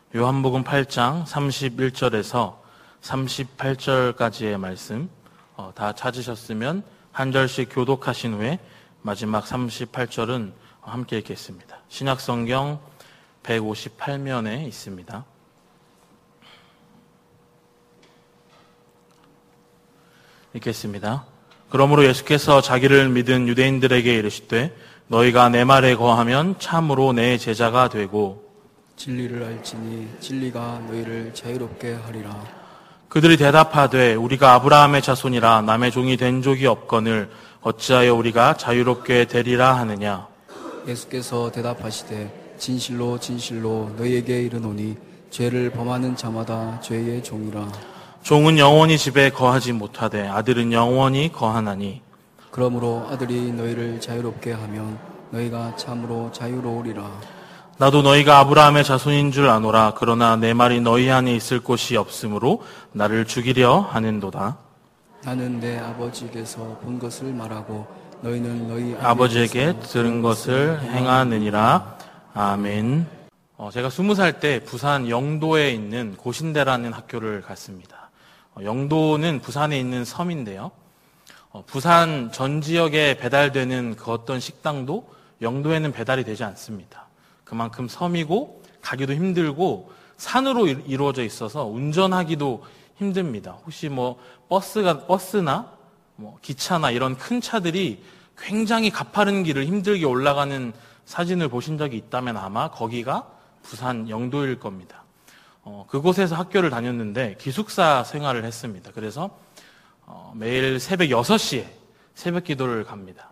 요한복음 8장 31절에서 38절까지의 말씀 다 찾으셨으면 한 절씩 교독하신 후에 마지막 38절은 함께 읽겠습니다. 신약성경 158면에 있습니다. 읽겠습니다. 그러므로 예수께서 자기를 믿은 유대인들에게 이르시되 너희가 내 말에 거하면 참으로 내 제자가 되고 진리를 알지니 진리가 너희를 자유롭게 하리라. 그들이 대답하되 우리가 아브라함의 자손이라 남의 종이 된 적이 없거늘 어찌하여 우리가 자유롭게 되리라 하느냐. 예수께서 대답하시되 진실로 진실로 너희에게 이르노니 죄를 범하는 자마다 죄의 종이라. 종은 영원히 집에 거하지 못하되 아들은 영원히 거하나니 그러므로 아들이 너희를 자유롭게 하면 너희가 참으로 자유로우리라. 나도 너희가 아브라함의 자손인 줄 아노라. 그러나 내 말이 너희 안에 있을 곳이 없으므로 나를 죽이려 하는도다. 나는 내 아버지에게서 본 것을 말하고 너희는 너희 아버지에게 들은 것을 행하느니라. 아멘. 제가 20살 때 부산 영도에 있는 고신대라는 학교를 갔습니다. 영도는 부산에 있는 섬인데요. 부산 전 지역에 배달되는 그 어떤 식당도 영도에는 배달이 되지 않습니다. 그만큼 섬이고 가기도 힘들고 산으로 이루어져 있어서 운전하기도 힘듭니다. 혹시 버스나 기차나 이런 큰 차들이 굉장히 가파른 길을 힘들게 올라가는 사진을 보신 적이 있다면 아마 거기가 부산 영도일 겁니다. 그곳에서 학교를 다녔는데 기숙사 생활을 했습니다. 그래서 매일 새벽 6시에 새벽 기도를 갑니다.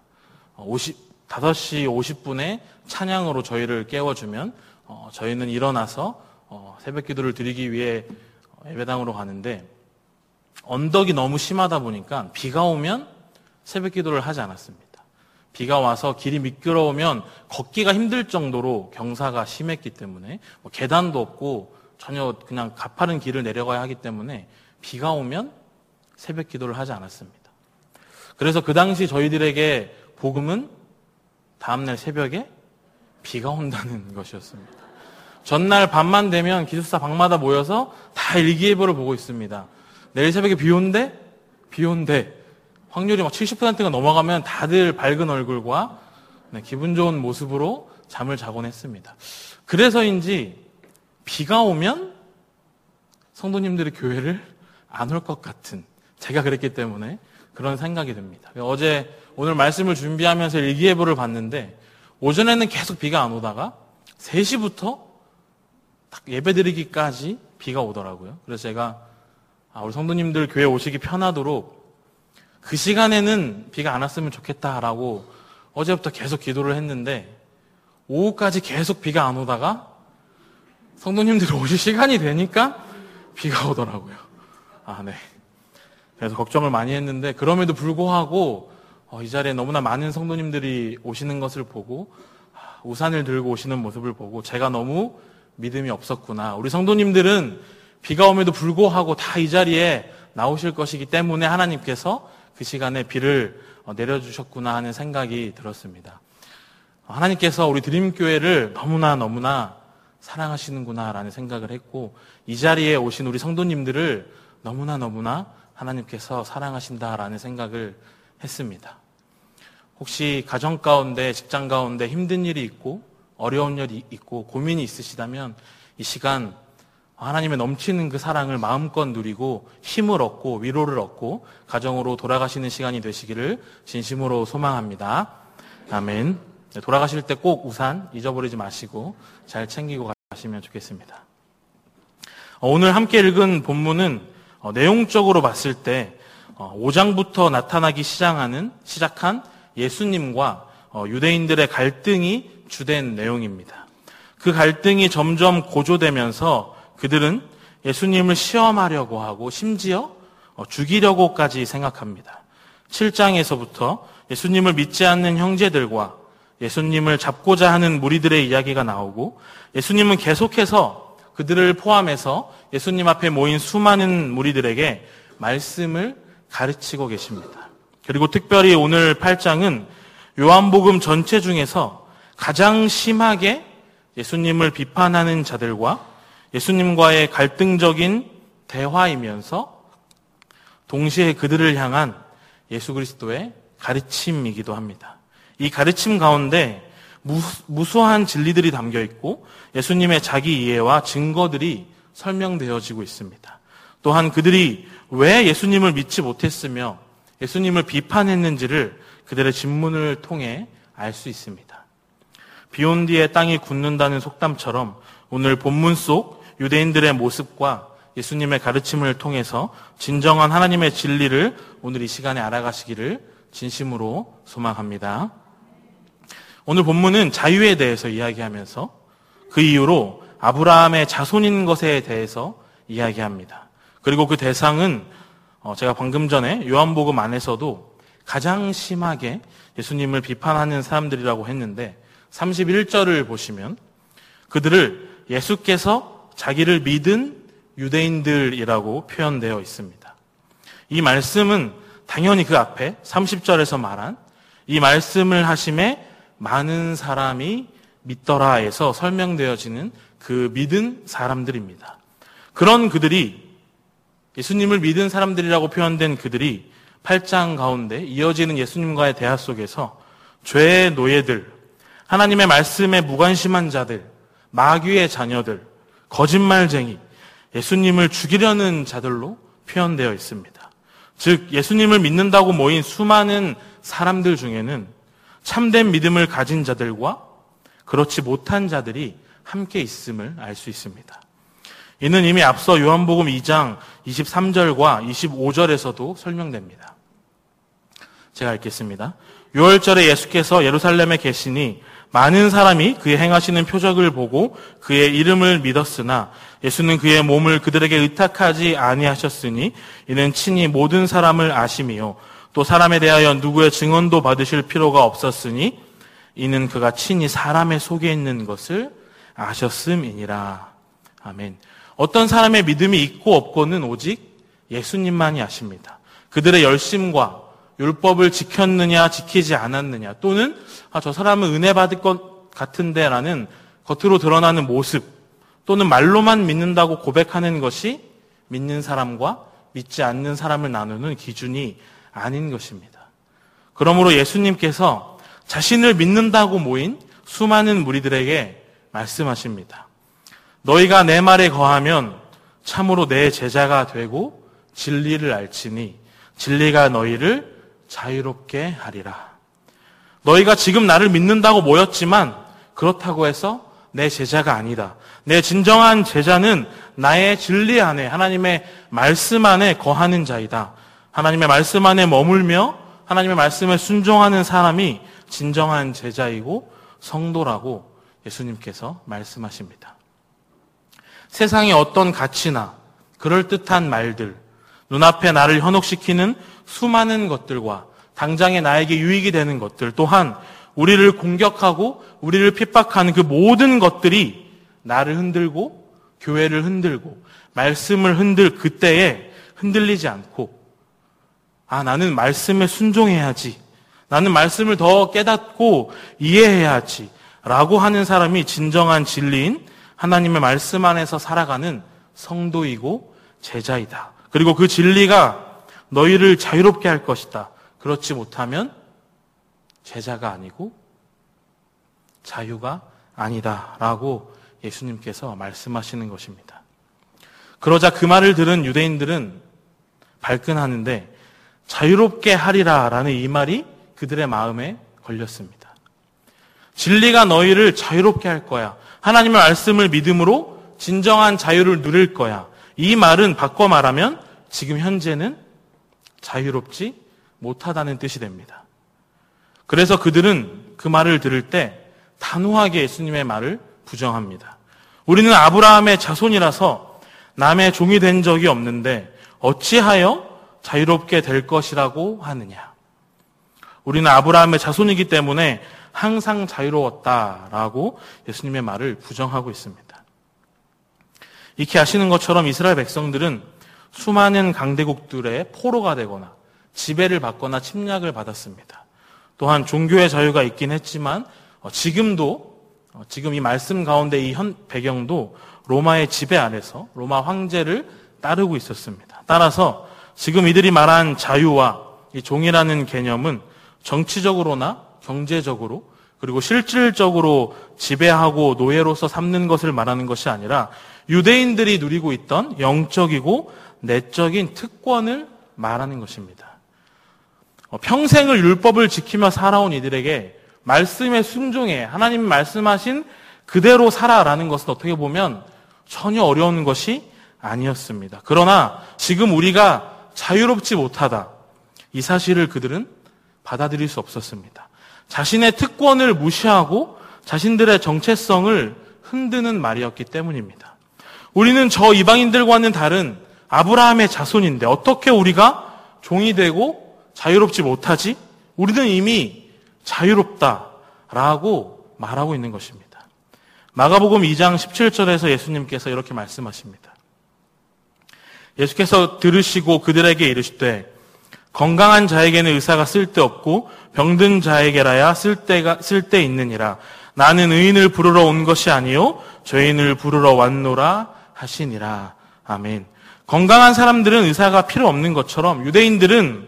5시 50분에 찬양으로 저희를 깨워주면 저희는 일어나서 새벽 기도를 드리기 위해 예배당으로 가는데 언덕이 너무 심하다 보니까 비가 오면 새벽 기도를 하지 않았습니다. 비가 와서 길이 미끄러우면 걷기가 힘들 정도로 경사가 심했기 때문에 계단도 없고 전혀 그냥 가파른 길을 내려가야 하기 때문에 비가 오면 새벽 기도를 하지 않았습니다. 그래서 그 당시 저희들에게 복음은 다음날 새벽에 비가 온다는 것이었습니다. 전날 밤만 되면 기숙사 방마다 모여서 다 일기예보를 보고 있습니다. 내일 새벽에 비 온대? 비 온대. 확률이 70%가 넘어가면 다들 밝은 얼굴과 기분 좋은 모습으로 잠을 자곤 했습니다. 그래서인지 비가 오면 성도님들이 교회를 안 올 것 같은, 제가 그랬기 때문에 그런 생각이 듭니다. 오늘 말씀을 준비하면서 일기예보를 봤는데 오전에는 계속 비가 안 오다가 3시부터 딱 예배드리기까지 비가 오더라고요. 그래서 제가 우리 성도님들 교회 오시기 편하도록 그 시간에는 비가 안 왔으면 좋겠다라고 어제부터 계속 기도를 했는데 오후까지 계속 비가 안 오다가 성도님들이 오실 시간이 되니까 비가 오더라고요. 네. 그래서 걱정을 많이 했는데 그럼에도 불구하고 이 자리에 너무나 많은 성도님들이 오시는 것을 보고 우산을 들고 오시는 모습을 보고 제가 너무 믿음이 없었구나. 우리 성도님들은 비가 오면도 불구하고 다 이 자리에 나오실 것이기 때문에 하나님께서 그 시간에 비를 내려주셨구나 하는 생각이 들었습니다. 하나님께서 우리 드림교회를 너무나 사랑하시는구나라는 생각을 했고 이 자리에 오신 우리 성도님들을 너무나 하나님께서 사랑하신다라는 생각을 했습니다. 혹시 가정 가운데, 직장 가운데 힘든 일이 있고 어려운 일이 있고 고민이 있으시다면 이 시간 하나님의 넘치는 그 사랑을 마음껏 누리고 힘을 얻고 위로를 얻고 가정으로 돌아가시는 시간이 되시기를 진심으로 소망합니다. 아멘. 돌아가실 때 꼭 우산 잊어버리지 마시고 잘 챙기고 가시면 좋겠습니다. 오늘 함께 읽은 본문은 내용적으로 봤을 때 5장부터 나타나기 시작한 예수님과 유대인들의 갈등이 주된 내용입니다. 그 갈등이 점점 고조되면서 그들은 예수님을 시험하려고 하고 심지어 죽이려고까지 생각합니다. 7장에서부터 예수님을 믿지 않는 형제들과 예수님을 잡고자 하는 무리들의 이야기가 나오고 예수님은 계속해서 그들을 포함해서 예수님 앞에 모인 수많은 무리들에게 말씀을 가르치고 계십니다. 그리고 특별히 오늘 8장은 요한복음 전체 중에서 가장 심하게 예수님을 비판하는 자들과 예수님과의 갈등적인 대화이면서 동시에 그들을 향한 예수 그리스도의 가르침이기도 합니다. 이 가르침 가운데 무수한 진리들이 담겨 있고 예수님의 자기 이해와 증거들이 설명되어지고 있습니다. 또한 그들이 왜 예수님을 믿지 못했으며 예수님을 비판했는지를 그들의 질문을 통해 알 수 있습니다. 비온 뒤에 땅이 굳는다는 속담처럼 오늘 본문 속 유대인들의 모습과 예수님의 가르침을 통해서 진정한 하나님의 진리를 오늘 이 시간에 알아가시기를 진심으로 소망합니다. 오늘 본문은 자유에 대해서 이야기하면서 그 이후로 아브라함의 자손인 것에 대해서 이야기합니다. 그리고 그 대상은 제가 방금 전에 요한복음 안에서도 가장 심하게 예수님을 비판하는 사람들이라고 했는데 31절을 보시면 그들을 예수께서 자기를 믿은 유대인들이라고 표현되어 있습니다. 이 말씀은 당연히 그 앞에 30절에서 말한 이 말씀을 하심에 많은 사람이 믿더라에서 설명되어지는 그 믿은 사람들입니다. 그런 그들이 예수님을 믿은 사람들이라고 표현된 그들이 8장 가운데 이어지는 예수님과의 대화 속에서 죄의 노예들, 하나님의 말씀에 무관심한 자들, 마귀의 자녀들, 거짓말쟁이, 예수님을 죽이려는 자들로 표현되어 있습니다. 즉 예수님을 믿는다고 모인 수많은 사람들 중에는 참된 믿음을 가진 자들과 그렇지 못한 자들이 함께 있음을 알 수 있습니다. 이는 이미 앞서 요한복음 2장 23절과 25절에서도 설명됩니다. 제가 읽겠습니다. 6월절에 예수께서 예루살렘에 계시니 많은 사람이 그의 행하시는 표적을 보고 그의 이름을 믿었으나 예수는 그의 몸을 그들에게 의탁하지 아니하셨으니 이는 친히 모든 사람을 아심이요 또 사람에 대하여 누구의 증언도 받으실 필요가 없었으니 이는 그가 친히 사람의 속에 있는 것을 아셨음이니라. 아멘. 어떤 사람의 믿음이 있고 없고는 오직 예수님만이 아십니다. 그들의 열심과 율법을 지켰느냐 지키지 않았느냐 또는 저 사람은 은혜 받을 것 같은데 라는 겉으로 드러나는 모습 또는 말로만 믿는다고 고백하는 것이 믿는 사람과 믿지 않는 사람을 나누는 기준이 아닌 것입니다. 그러므로 예수님께서 자신을 믿는다고 모인 수많은 무리들에게 말씀하십니다. 너희가 내 말에 거하면 참으로 내 제자가 되고 진리를 알지니 진리가 너희를 자유롭게 하리라. 너희가 지금 나를 믿는다고 모였지만 그렇다고 해서 내 제자가 아니다. 내 진정한 제자는 나의 진리 안에 하나님의 말씀 안에 거하는 자이다. 하나님의 말씀 안에 머물며 하나님의 말씀에 순종하는 사람이 진정한 제자이고 성도라고 예수님께서 말씀하십니다. 세상의 어떤 가치나 그럴듯한 말들, 눈앞에 나를 현혹시키는 수많은 것들과 당장에 나에게 유익이 되는 것들 또한 우리를 공격하고 우리를 핍박하는 그 모든 것들이 나를 흔들고 교회를 흔들고 말씀을 그때에 흔들리지 않고 나는 말씀에 순종해야지. 나는 말씀을 더 깨닫고 이해해야지. 라고 하는 사람이 진정한 진리인 하나님의 말씀 안에서 살아가는 성도이고 제자이다. 그리고 그 진리가 너희를 자유롭게 할 것이다. 그렇지 못하면 제자가 아니고 자유가 아니다. 라고 예수님께서 말씀하시는 것입니다. 그러자 그 말을 들은 유대인들은 발끈하는데 자유롭게 하리라 라는 이 말이 그들의 마음에 걸렸습니다. 진리가 너희를 자유롭게 할 거야. 하나님의 말씀을 믿음으로 진정한 자유를 누릴 거야. 이 말은 바꿔 말하면 지금 현재는 자유롭지 못하다는 뜻이 됩니다. 그래서 그들은 그 말을 들을 때 단호하게 예수님의 말을 부정합니다. 우리는 아브라함의 자손이라서 남의 종이 된 적이 없는데 어찌하여 자유롭게 될 것이라고 하느냐. 우리는 아브라함의 자손이기 때문에 항상 자유로웠다라고 예수님의 말을 부정하고 있습니다. 익히 아시는 것처럼 이스라엘 백성들은 수많은 강대국들의 포로가 되거나 지배를 받거나 침략을 받았습니다. 또한 종교의 자유가 있긴 했지만 지금 이 말씀 가운데 이 현 배경도 로마의 지배 아래서 로마 황제를 따르고 있었습니다. 따라서 지금 이들이 말한 자유와 이 종이라는 개념은 정치적으로나 경제적으로 그리고 실질적으로 지배하고 노예로서 삼는 것을 말하는 것이 아니라 유대인들이 누리고 있던 영적이고 내적인 특권을 말하는 것입니다. 평생을 율법을 지키며 살아온 이들에게 말씀에 순종해 하나님이 말씀하신 그대로 살아라는 것은 어떻게 보면 전혀 어려운 것이 아니었습니다. 그러나 지금 우리가 자유롭지 못하다, 이 사실을 그들은 받아들일 수 없었습니다. 자신의 특권을 무시하고 자신들의 정체성을 흔드는 말이었기 때문입니다. 우리는 저 이방인들과는 다른 아브라함의 자손인데 어떻게 우리가 종이 되고 자유롭지 못하지? 우리는 이미 자유롭다라고 말하고 있는 것입니다. 마가복음 2장 17절에서 예수님께서 이렇게 말씀하십니다. 예수께서 들으시고 그들에게 이르시되 건강한 자에게는 의사가 쓸데없고 병든 자에게라야 쓸데 있느니라. 나는 의인을 부르러 온 것이 아니요 죄인을 부르러 왔노라 하시니라. 아멘. 건강한 사람들은 의사가 필요 없는 것처럼 유대인들은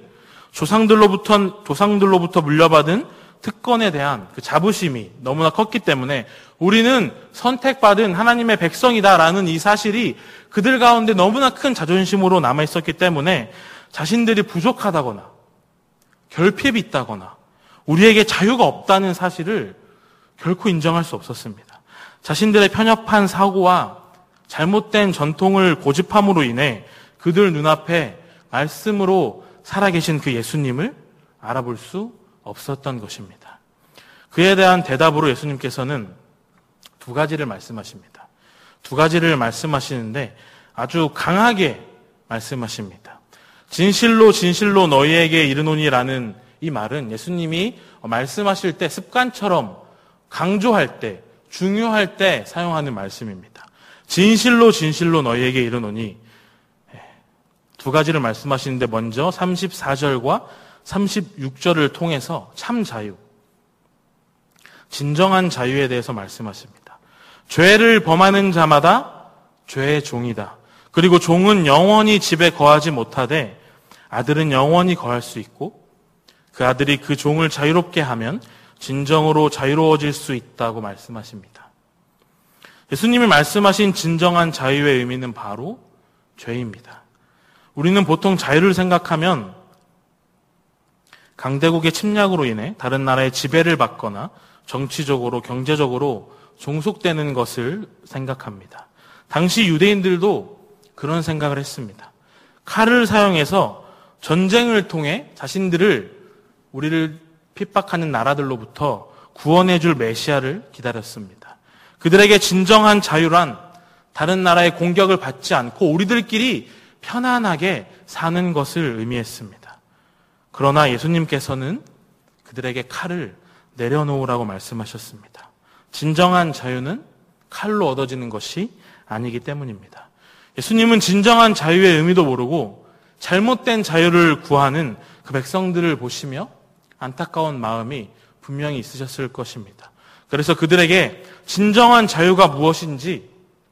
조상들로부터 물려받은 특권에 대한 그 자부심이 너무나 컸기 때문에 우리는 선택받은 하나님의 백성이다라는 이 사실이 그들 가운데 너무나 큰 자존심으로 남아있었기 때문에 자신들이 부족하다거나 결핍이 있다거나 우리에게 자유가 없다는 사실을 결코 인정할 수 없었습니다. 자신들의 편협한 사고와 잘못된 전통을 고집함으로 인해 그들 눈앞에 말씀으로 살아계신 그 예수님을 알아볼 수 없었던 것입니다. 그에 대한 대답으로 예수님께서는 두 가지를 말씀하십니다. 두 가지를 말씀하시는데 아주 강하게 말씀하십니다. 진실로 진실로 너희에게 이르노니라는 이 말은 예수님이 말씀하실 때 습관처럼 강조할 때, 중요할 때 사용하는 말씀입니다. 진실로 진실로 너희에게 이르노니, 두 가지를 말씀하시는데 먼저 34절과 36절을 통해서 참 자유, 진정한 자유에 대해서 말씀하십니다. 죄를 범하는 자마다 죄의 종이다. 그리고 종은 영원히 집에 거하지 못하되 아들은 영원히 거할 수 있고 그 아들이 그 종을 자유롭게 하면 진정으로 자유로워질 수 있다고 말씀하십니다. 예수님이 말씀하신 진정한 자유의 의미는 바로 죄입니다. 우리는 보통 자유를 생각하면 강대국의 침략으로 인해 다른 나라의 지배를 받거나 정치적으로, 경제적으로 종속되는 것을 생각합니다. 당시 유대인들도 그런 생각을 했습니다. 칼을 사용해서 전쟁을 통해 자신들을, 우리를 핍박하는 나라들로부터 구원해줄 메시아를 기다렸습니다. 그들에게 진정한 자유란 다른 나라의 공격을 받지 않고 우리들끼리 편안하게 사는 것을 의미했습니다. 그러나 예수님께서는 그들에게 칼을 내려놓으라고 말씀하셨습니다. 진정한 자유는 칼로 얻어지는 것이 아니기 때문입니다. 예수님은 진정한 자유의 의미도 모르고 잘못된 자유를 구하는 그 백성들을 보시며 안타까운 마음이 분명히 있으셨을 것입니다. 그래서 그들에게 진정한 자유가 무엇인지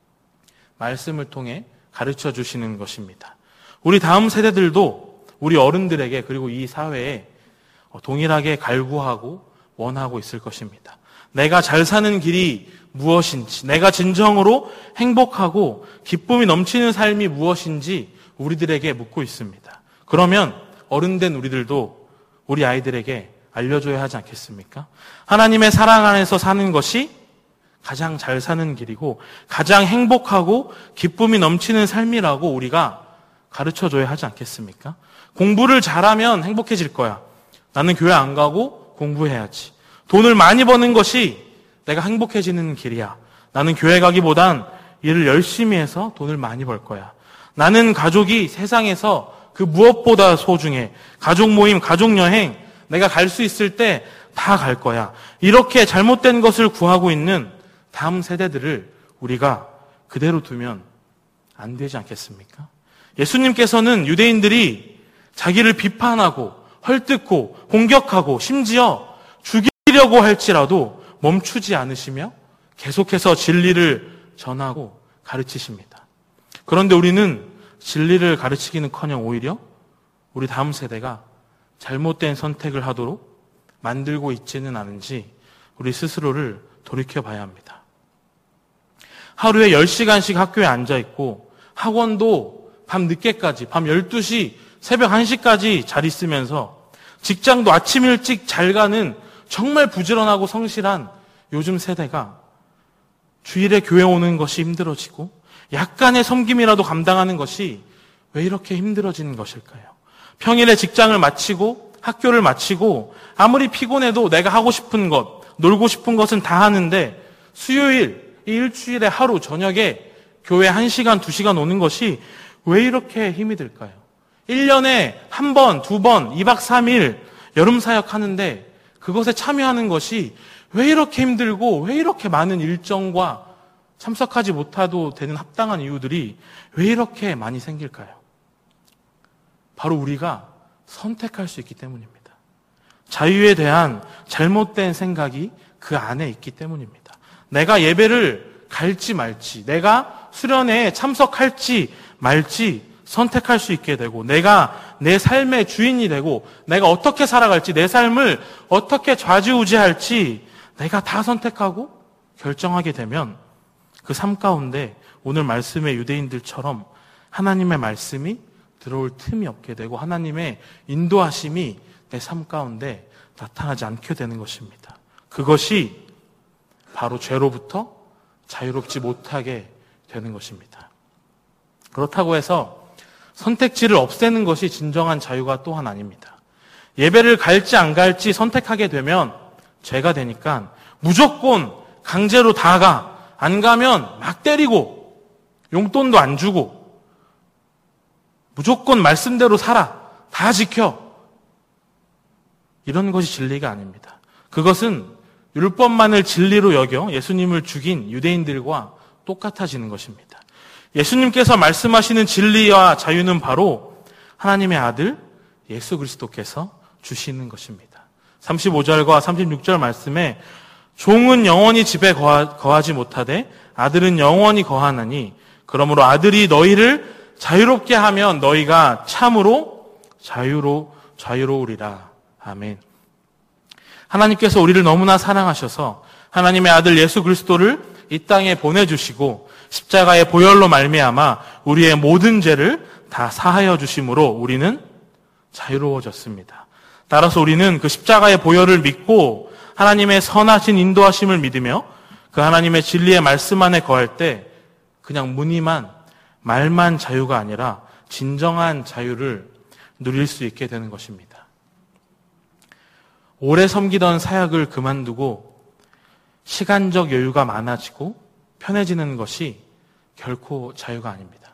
말씀을 통해 가르쳐 주시는 것입니다. 우리 다음 세대들도 우리 어른들에게 그리고 이 사회에 동일하게 갈구하고 원하고 있을 것입니다. 내가 잘 사는 길이 무엇인지, 내가 진정으로 행복하고 기쁨이 넘치는 삶이 무엇인지 우리들에게 묻고 있습니다. 그러면 어른된 우리들도 우리 아이들에게 알려줘야 하지 않겠습니까? 하나님의 사랑 안에서 사는 것이 가장 잘 사는 길이고 가장 행복하고 기쁨이 넘치는 삶이라고 우리가 가르쳐줘야 하지 않겠습니까? 공부를 잘하면 행복해질 거야. 나는 교회 안 가고 공부해야지. 돈을 많이 버는 것이 내가 행복해지는 길이야. 나는 교회 가기보단 일을 열심히 해서 돈을 많이 벌 거야. 나는 가족이 세상에서 그 무엇보다 소중해. 가족 모임, 가족 여행, 내가 갈 수 있을 때 다 갈 거야. 이렇게 잘못된 것을 구하고 있는 다음 세대들을 우리가 그대로 두면 안 되지 않겠습니까? 예수님께서는 유대인들이 자기를 비판하고 헐뜯고 공격하고 심지어 죽이려고 할지라도 멈추지 않으시며 계속해서 진리를 전하고 가르치십니다. 그런데 우리는 진리를 가르치기는커녕 오히려 우리 다음 세대가 잘못된 선택을 하도록 만들고 있지는 않은지 우리 스스로를 돌이켜봐야 합니다. 하루에 10시간씩 학교에 앉아있고 학원도 밤 늦게까지, 밤 12시, 새벽 1시까지 잘 있으면서 직장도 아침 일찍 잘 가는 정말 부지런하고 성실한 요즘 세대가 주일에 교회 오는 것이 힘들어지고 약간의 섬김이라도 감당하는 것이 왜 이렇게 힘들어지는 것일까요? 평일에 직장을 마치고 학교를 마치고 아무리 피곤해도 내가 하고 싶은 것, 놀고 싶은 것은 다 하는데 수요일, 이 일주일에 하루 저녁에 교회 1시간, 2시간 오는 것이 왜 이렇게 힘이 들까요? 1년에 한 번, 2번, 2박 3일 여름 사역 하는데 그것에 참여하는 것이 왜 이렇게 힘들고 왜 이렇게 많은 일정과 참석하지 못해도 되는 합당한 이유들이 왜 이렇게 많이 생길까요? 바로 우리가 선택할 수 있기 때문입니다. 자유에 대한 잘못된 생각이 그 안에 있기 때문입니다. 내가 예배를 갈지 말지, 내가 수련회에 참석할지 말지 선택할 수 있게 되고, 내가 내 삶의 주인이 되고, 내가 어떻게 살아갈지, 내 삶을 어떻게 좌지우지할지 내가 다 선택하고 결정하게 되면 그 삶 가운데 오늘 말씀의 유대인들처럼 하나님의 말씀이 들어올 틈이 없게 되고 하나님의 인도하심이 내 삶 가운데 나타나지 않게 되는 것입니다. 그것이 바로 죄로부터 자유롭지 못하게 되는 것입니다. 그렇다고 해서 선택지를 없애는 것이 진정한 자유가 또한 아닙니다. 예배를 갈지 안 갈지 선택하게 되면 죄가 되니까 무조건 강제로 다 가. 안 가면 막 때리고 용돈도 안 주고 무조건 말씀대로 살아. 다 지켜. 이런 것이 진리가 아닙니다. 그것은 율법만을 진리로 여겨 예수님을 죽인 유대인들과 똑같아지는 것입니다. 예수님께서 말씀하시는 진리와 자유는 바로 하나님의 아들 예수 그리스도께서 주시는 것입니다. 35절과 36절 말씀에 종은 영원히 집에 거하지 못하되 아들은 영원히 거하나니 그러므로 아들이 너희를 자유롭게 하면 너희가 참으로 자유로우리라. 아멘. 하나님께서 우리를 너무나 사랑하셔서 하나님의 아들 예수 그리스도를 이 땅에 보내주시고 십자가의 보혈로 말미암아 우리의 모든 죄를 다 사하여 주심으로 우리는 자유로워졌습니다. 따라서 우리는 그 십자가의 보혈을 믿고 하나님의 선하신 인도하심을 믿으며 그 하나님의 진리의 말씀 안에 거할 때 그냥 무늬만 말만 자유가 아니라 진정한 자유를 누릴 수 있게 되는 것입니다. 오래 섬기던 사역을 그만두고 시간적 여유가 많아지고 편해지는 것이 결코 자유가 아닙니다.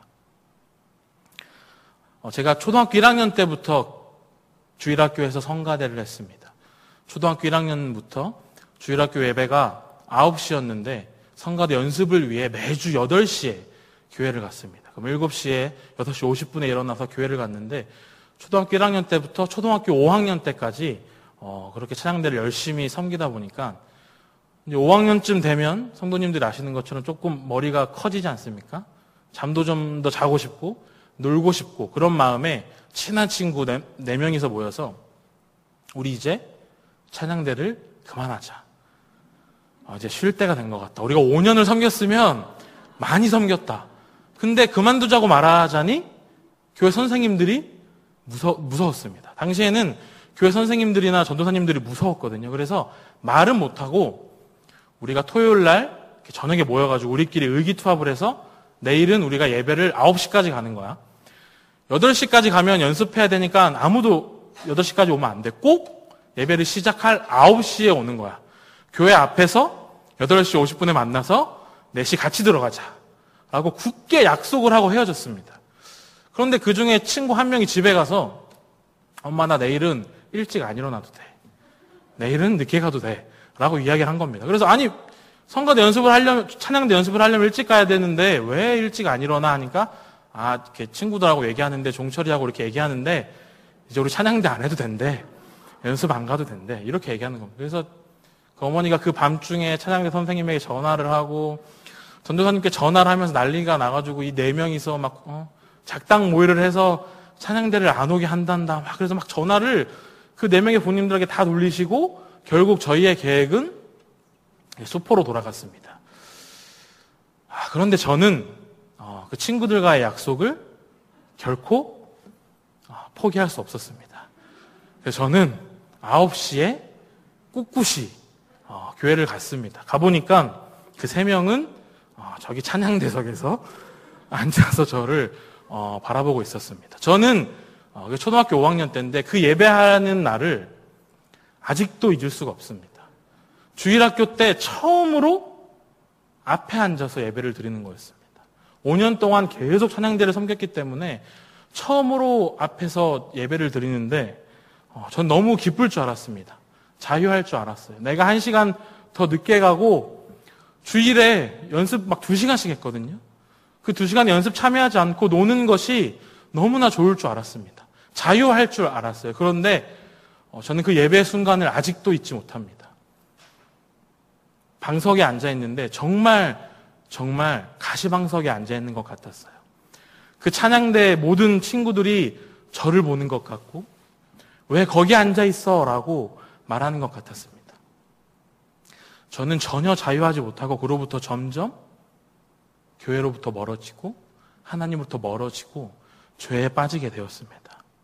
제가 초등학교 1학년 때부터 주일학교에서 성가대를 했습니다. 초등학교 1학년부터 주일학교 예배가 9시였는데 성가대 연습을 위해 매주 8시에 교회를 갔습니다. 그럼 7시에 8시 50분에 일어나서 교회를 갔는데 초등학교 1학년 때부터 초등학교 5학년 때까지 그렇게 찬양대를 열심히 섬기다 보니까 이제 5학년쯤 되면 성도님들이 아시는 것처럼 조금 머리가 커지지 않습니까? 잠도 좀 더 자고 싶고 놀고 싶고 그런 마음에 친한 친구 4명이서 모여서 우리 이제 찬양대를 그만하자. 이제 쉴 때가 된 것 같다. 우리가 5년을 섬겼으면 많이 섬겼다. 근데 그만두자고 말하자니 교회 선생님들이 무서웠습니다. 당시에는 교회 선생님들이나 전도사님들이 무서웠거든요. 그래서 말은 못하고 우리가 토요일 날 저녁에 모여가지고 우리끼리 의기투합을 해서 내일은 우리가 예배를 9시까지 가는 거야. 8시까지 가면 연습해야 되니까 아무도 8시까지 오면 안 돼. 꼭 예배를 시작할 9시에 오는 거야. 교회 앞에서 8시 50분에 만나서 4시 같이 들어가자. 라고 굳게 약속을 하고 헤어졌습니다. 그런데 그 중에 친구 한 명이 집에 가서 엄마 나 내일은 일찍 안 일어나도 돼. 내일은 늦게 가도 돼. 라고 이야기를 한 겁니다. 그래서 아니 성가대 연습을 하려면 찬양대 연습을 하려면 일찍 가야 되는데 왜 일찍 안 일어나 하니까 이렇게 친구들하고 얘기하는데 종철이하고 이렇게 얘기하는데 이제 우리 찬양대 안 해도 된대. 연습 안 가도 된대. 이렇게 얘기하는 겁니다. 그래서 그 어머니가 그 밤중에 찬양대 선생님에게 전화를 하고 전도사님께 전화를 하면서 난리가 나가지고 이 4명이서 막 작당 모의를 해서 찬양대를 안 오게 한단다. 막 그래서 막 전화를 그 4명의 부모님들에게 다 돌리시고 결국 저희의 계획은 수포로 돌아갔습니다. 그런데 저는 그 친구들과의 약속을 결코 포기할 수 없었습니다. 그래서 저는 9시에 꿋꿋이 교회를 갔습니다. 가보니까 그 3명은 저기 찬양대석에서 앉아서 저를 바라보고 있었습니다. 저는 초등학교 5학년 때인데 그 예배하는 날을 아직도 잊을 수가 없습니다. 주일학교 때 처음으로 앞에 앉아서 예배를 드리는 거였습니다. 5년 동안 계속 찬양대를 섬겼기 때문에 처음으로 앞에서 예배를 드리는데 전 너무 기쁠 줄 알았습니다. 자유할 줄 알았어요. 내가 1시간 더 늦게 가고 주일에 연습 막 2시간씩 했거든요. 그 2시간 연습 참여하지 않고 노는 것이 너무나 좋을 줄 알았습니다. 자유할 줄 알았어요. 그런데 저는 그 예배 순간을 아직도 잊지 못합니다. 방석에 앉아있는데 정말 가시방석에 앉아있는 것 같았어요. 그 찬양대 모든 친구들이 저를 보는 것 같고 왜 거기 앉아있어? 라고 말하는 것 같았습니다. 저는 전혀 자유하지 못하고 그로부터 점점 교회로부터 멀어지고 하나님으로부터 멀어지고 죄에 빠지게 되었습니다.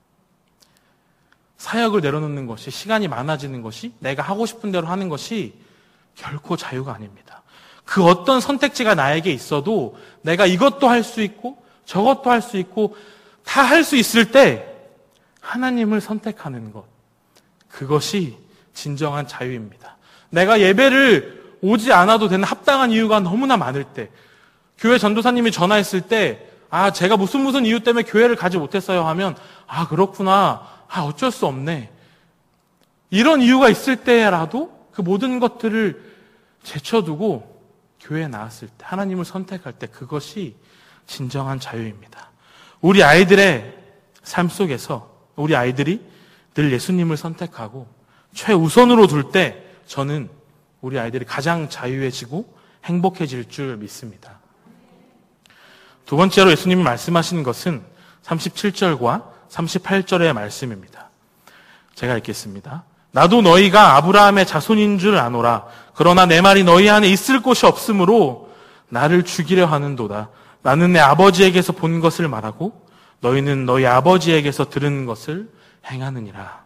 사역을 내려놓는 것이, 시간이 많아지는 것이, 내가 하고 싶은 대로 하는 것이 결코 자유가 아닙니다. 그 어떤 선택지가 나에게 있어도 내가 이것도 할 수 있고 저것도 할 수 있고 다 할 수 있을 때 하나님을 선택하는 것, 그것이 진정한 자유입니다. 내가 예배를 오지 않아도 되는 합당한 이유가 너무나 많을 때, 교회 전도사님이 전화했을 때 제가 무슨 이유 때문에 교회를 가지 못했어요 하면 그렇구나, 어쩔 수 없네, 이런 이유가 있을 때라도 그 모든 것들을 제쳐두고 교회에 나왔을 때, 하나님을 선택할 때, 그것이 진정한 자유입니다. 우리 아이들의 삶 속에서 우리 아이들이 늘 예수님을 선택하고 최우선으로 둘 때 저는 우리 아이들이 가장 자유해지고 행복해질 줄 믿습니다. 두 번째로 예수님이 말씀하시는 것은 37절과 38절의 말씀입니다. 제가 읽겠습니다. 나도 너희가 아브라함의 자손인 줄 아노라. 그러나 내 말이 너희 안에 있을 곳이 없으므로 나를 죽이려 하는도다. 나는 내 아버지에게서 본 것을 말하고 너희는 너희 아버지에게서 들은 것을 행하느니라.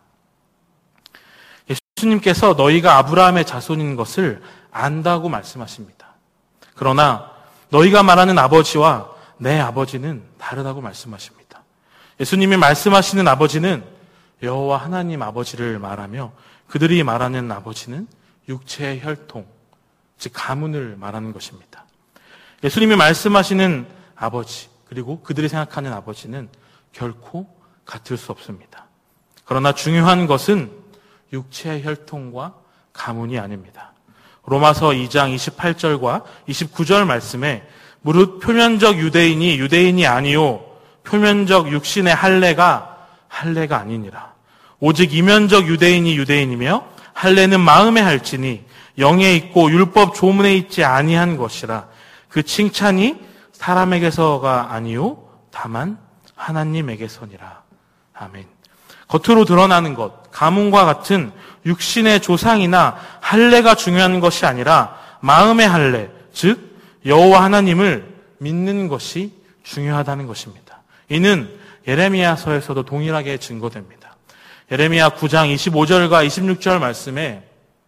예수님께서 너희가 아브라함의 자손인 것을 안다고 말씀하십니다. 그러나 너희가 말하는 아버지와 내 아버지는 다르다고 말씀하십니다. 예수님이 말씀하시는 아버지는 여호와 하나님 아버지를 말하며 그들이 말하는 아버지는 육체의 혈통, 즉 가문을 말하는 것입니다. 예수님이 말씀하시는 아버지, 그리고 그들이 생각하는 아버지는 결코 같을 수 없습니다. 그러나 중요한 것은 육체의 혈통과 가문이 아닙니다. 로마서 2장 28절과 29절 말씀에 무릇 표면적 유대인이 유대인이 아니요 표면적 육신의 할례가 아니니라. 오직 이면적 유대인이 유대인이며 할례는 마음에 할지니 영에 있고 율법 조문에 있지 아니한 것이라. 그 칭찬이 사람에게서가 아니요 다만 하나님에게서니라. 아멘. 겉으로 드러나는 것, 가문과 같은 육신의 조상이나 할례가 중요한 것이 아니라 마음의 할례, 즉 여호와 하나님을 믿는 것이 중요하다는 것입니다. 이는 예레미야서에서도 동일하게 증거됩니다. 예레미야 9장 25절과 26절 말씀에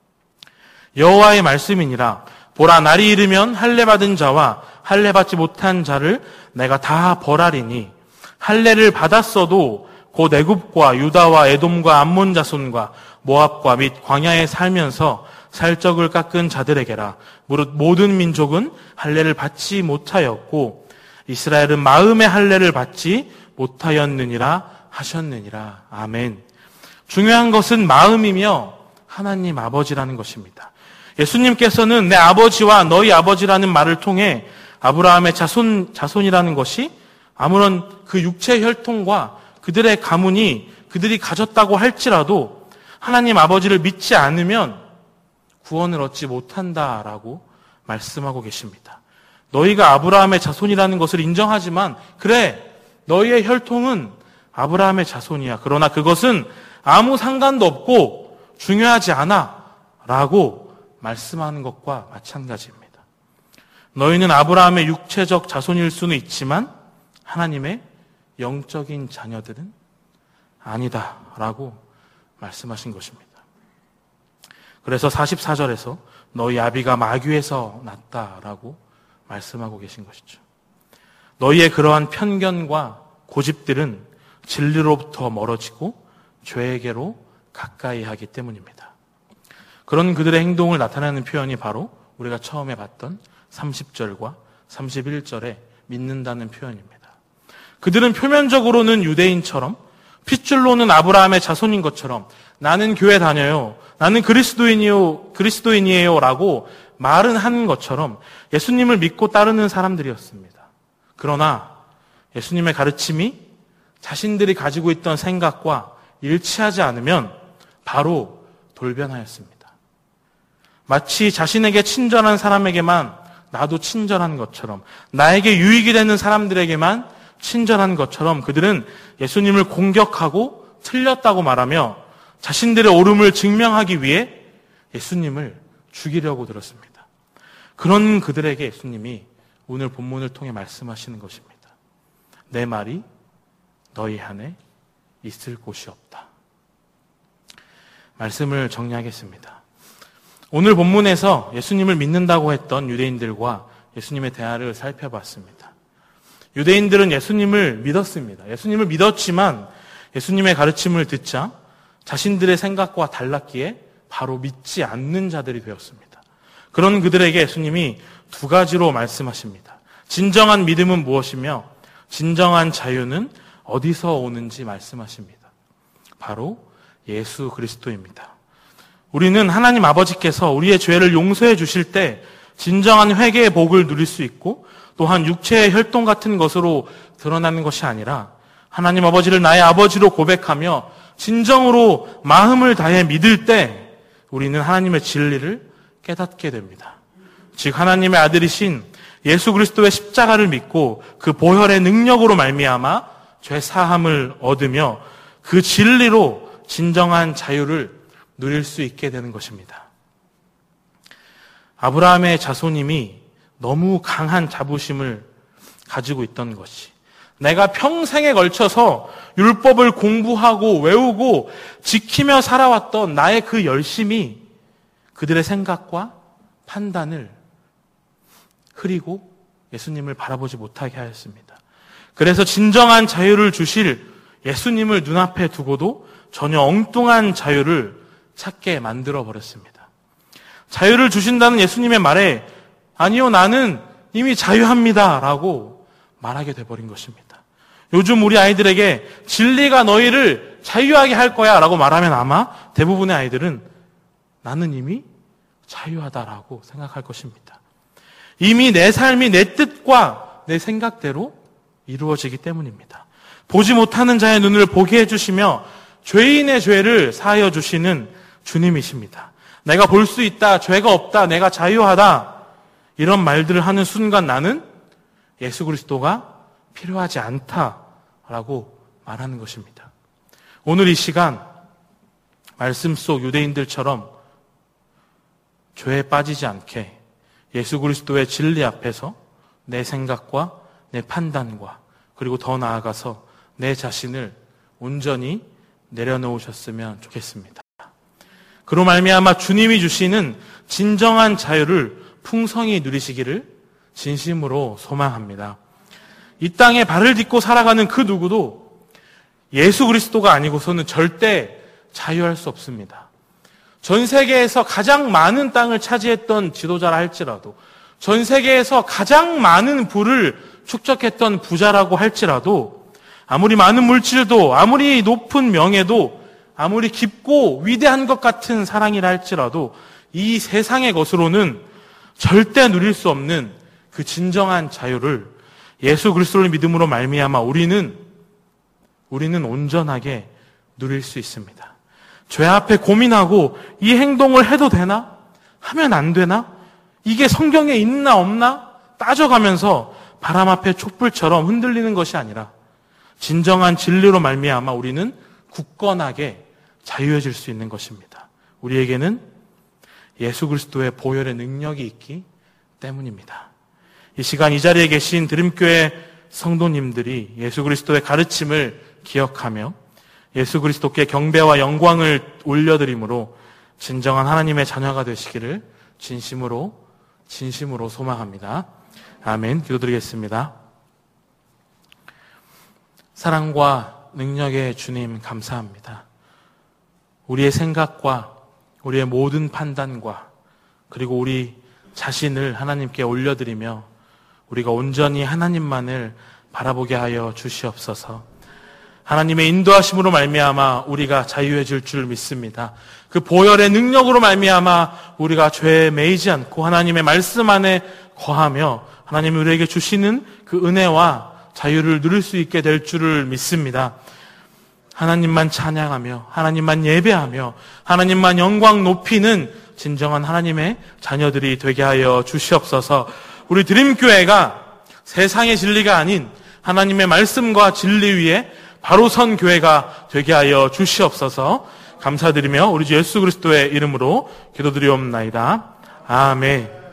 여호와의 말씀이니라. 보라, 날이 이르면 할례 받은 자와 할례 받지 못한 자를 내가 다 벌하리니 할례를 받았어도 곧 애굽과 유다와 에돔과 암몬 자손과 모압과 및 광야에 살면서 살적을 깎은 자들에게라. 무릇 모든 민족은 할례를 받지 못하였고 이스라엘은 마음의 할례를 받지 못하였느니라 하셨느니라. 아멘. 중요한 것은 마음이며 하나님 아버지라는 것입니다. 예수님께서는 내 아버지와 너희 아버지라는 말을 통해 아브라함의 자손이라는 것이 아무런 그 육체 혈통과 그들의 가문이 그들이 가졌다고 할지라도 하나님 아버지를 믿지 않으면 구원을 얻지 못한다라고 말씀하고 계십니다. 너희가 아브라함의 자손이라는 것을 인정하지만 그래, 너희의 혈통은 아브라함의 자손이야. 그러나 그것은 아무 상관도 없고 중요하지 않아 라고 말씀하는 것과 마찬가지입니다. 너희는 아브라함의 육체적 자손일 수는 있지만 하나님의 영적인 자녀들은 아니다 라고 말씀하신 것입니다. 그래서 44절에서 너희 아비가 마귀에서 났다라고 말씀하고 계신 것이죠. 너희의 그러한 편견과 고집들은 진리로부터 멀어지고 죄에게로 가까이 하기 때문입니다. 그런 그들의 행동을 나타내는 표현이 바로 우리가 처음에 봤던 30절과 31절에 믿는다는 표현입니다. 그들은 표면적으로는 유대인처럼 핏줄로는 아브라함의 자손인 것처럼 나는 교회 다녀요, 나는 그리스도인이에요 라고 말은 하는 것처럼 예수님을 믿고 따르는 사람들이었습니다. 그러나 예수님의 가르침이 자신들이 가지고 있던 생각과 일치하지 않으면 바로 돌변하였습니다. 마치 자신에게 친절한 사람에게만 나도 친절한 것처럼, 나에게 유익이 되는 사람들에게만 친절한 것처럼 그들은 예수님을 공격하고 틀렸다고 말하며 자신들의 옳음을 증명하기 위해 예수님을 죽이려고 들었습니다. 그런 그들에게 예수님이 오늘 본문을 통해 말씀하시는 것입니다. 내 말이 너희 안에 있을 곳이 없다. 말씀을 정리하겠습니다. 오늘 본문에서 예수님을 믿는다고 했던 유대인들과 예수님의 대화를 살펴봤습니다. 유대인들은 예수님을 믿었습니다. 예수님을 믿었지만 예수님의 가르침을 듣자 자신들의 생각과 달랐기에 바로 믿지 않는 자들이 되었습니다. 그런 그들에게 예수님이 두 가지로 말씀하십니다. 진정한 믿음은 무엇이며 진정한 자유는 어디서 오는지 말씀하십니다. 바로 예수 그리스도입니다. 우리는 하나님 아버지께서 우리의 죄를 용서해 주실 때 진정한 회개의 복을 누릴 수 있고 또한 육체의 혈통 같은 것으로 드러나는 것이 아니라 하나님 아버지를 나의 아버지로 고백하며 진정으로 마음을 다해 믿을 때 우리는 하나님의 진리를 깨닫게 됩니다. 즉 하나님의 아들이신 예수 그리스도의 십자가를 믿고 그 보혈의 능력으로 말미암아 죄 사함을 얻으며 그 진리로 진정한 자유를 누릴 수 있게 되는 것입니다. 아브라함의 자손님이 너무 강한 자부심을 가지고 있던 것이, 내가 평생에 걸쳐서 율법을 공부하고 외우고 지키며 살아왔던 나의 그 열심이 그들의 생각과 판단을 흐리고 예수님을 바라보지 못하게 하였습니다. 그래서 진정한 자유를 주실 예수님을 눈앞에 두고도 전혀 엉뚱한 자유를 찾게 만들어버렸습니다. 자유를 주신다는 예수님의 말에 아니요, 나는 이미 자유합니다 라고 말하게 돼버린 것입니다. 요즘 우리 아이들에게 진리가 너희를 자유하게 할 거야 라고 말하면 아마 대부분의 아이들은 나는 이미 자유하다라고 생각할 것입니다. 이미 내 삶이 내 뜻과 내 생각대로 이루어지기 때문입니다. 보지 못하는 자의 눈을 보게 해주시며 죄인의 죄를 사하여 주시는 주님이십니다. 내가 볼 수 있다, 죄가 없다, 내가 자유하다 이런 말들을 하는 순간 나는 예수 그리스도가 필요하지 않다라고 말하는 것입니다. 오늘 이 시간 말씀 속 유대인들처럼 죄에 빠지지 않게 예수 그리스도의 진리 앞에서 내 생각과 내 판단과 그리고 더 나아가서 내 자신을 온전히 내려놓으셨으면 좋겠습니다. 그로 말미암아 주님이 주시는 진정한 자유를 풍성히 누리시기를 진심으로 소망합니다. 이 땅에 발을 딛고 살아가는 그 누구도 예수 그리스도가 아니고서는 절대 자유할 수 없습니다. 전 세계에서 가장 많은 땅을 차지했던 지도자라 할지라도, 전 세계에서 가장 많은 부를 축적했던 부자라고 할지라도, 아무리 많은 물질도, 아무리 높은 명예도, 아무리 깊고 위대한 것 같은 사랑이라 할지라도 이 세상의 것으로는 절대 누릴 수 없는 그 진정한 자유를 예수 그리스도를 믿음으로 말미암아 우리는 온전하게 누릴 수 있습니다. 죄 앞에 고민하고 이 행동을 해도 되나? 하면 안 되나? 이게 성경에 있나 없나? 따져가면서 바람 앞에 촛불처럼 흔들리는 것이 아니라 진정한 진리로 말미암아 우리는 굳건하게 자유해질 수 있는 것입니다. 우리에게는 예수 그리스도의 보혈의 능력이 있기 때문입니다. 이 시간 이 자리에 계신 드림교회 성도님들이 예수 그리스도의 가르침을 기억하며 예수 그리스도께 경배와 영광을 올려드림으로 진정한 하나님의 자녀가 되시기를 진심으로 소망합니다. 아멘. 기도드리겠습니다. 사랑과 능력의 주님 감사합니다. 우리의 생각과 우리의 모든 판단과 그리고 우리 자신을 하나님께 올려드리며 우리가 온전히 하나님만을 바라보게 하여 주시옵소서. 하나님의 인도하심으로 말미암아 우리가 자유해질 줄 믿습니다. 그 보혈의 능력으로 말미암아 우리가 죄에 매이지 않고 하나님의 말씀 안에 거하며 하나님이 우리에게 주시는 그 은혜와 자유를 누릴 수 있게 될 줄을 믿습니다. 하나님만 찬양하며 하나님만 예배하며 하나님만 영광 높이는 진정한 하나님의 자녀들이 되게 하여 주시옵소서. 우리 드림교회가 세상의 진리가 아닌 하나님의 말씀과 진리 위에 바로 선 교회가 되게 하여 주시옵소서. 감사드리며 우리 주 예수 그리스도의 이름으로 기도드리옵나이다. 아멘.